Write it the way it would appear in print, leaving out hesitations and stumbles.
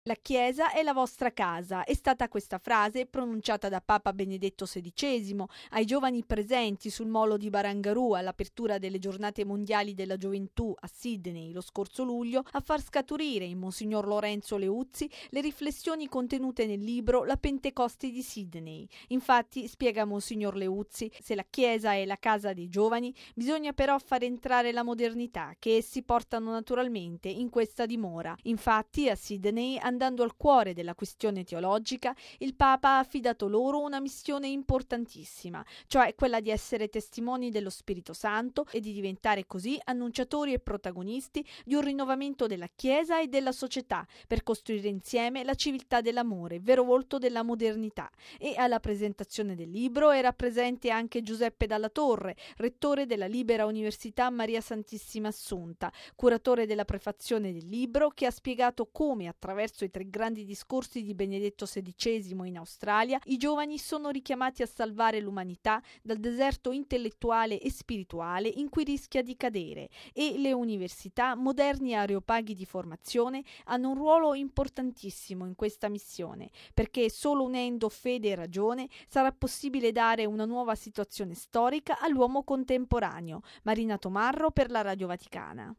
La Chiesa è la vostra casa. È stata questa frase pronunciata da Papa Benedetto XVI ai giovani presenti sul molo di Barangaroo all'apertura delle giornate mondiali della gioventù a Sydney lo scorso luglio a far scaturire in Monsignor Lorenzo Leuzzi le riflessioni contenute nel libro La Pentecoste di Sydney. Infatti, spiega Monsignor Leuzzi, se la Chiesa è la casa dei giovani, bisogna però far entrare la modernità che essi portano naturalmente in questa dimora. Infatti, a Sydney, andando al cuore della questione teologica, il Papa ha affidato loro una missione importantissima, cioè quella di essere testimoni dello Spirito Santo e di diventare così annunciatori e protagonisti di un rinnovamento della Chiesa e della società per costruire insieme la civiltà dell'amore, vero volto della modernità. E alla presentazione del libro era presente anche Giuseppe Dalla Torre, rettore della Libera Università Maria Santissima Assunta, curatore della prefazione del libro, che ha spiegato come attraverso i 3 grandi discorsi di Benedetto XVI in Australia, i giovani sono richiamati a salvare l'umanità dal deserto intellettuale e spirituale in cui rischia di cadere, e le università, moderni areopaghi di formazione, hanno un ruolo importantissimo in questa missione, perché solo unendo fede e ragione sarà possibile dare una nuova situazione storica all'uomo contemporaneo. Marina Tomarro per la Radio Vaticana.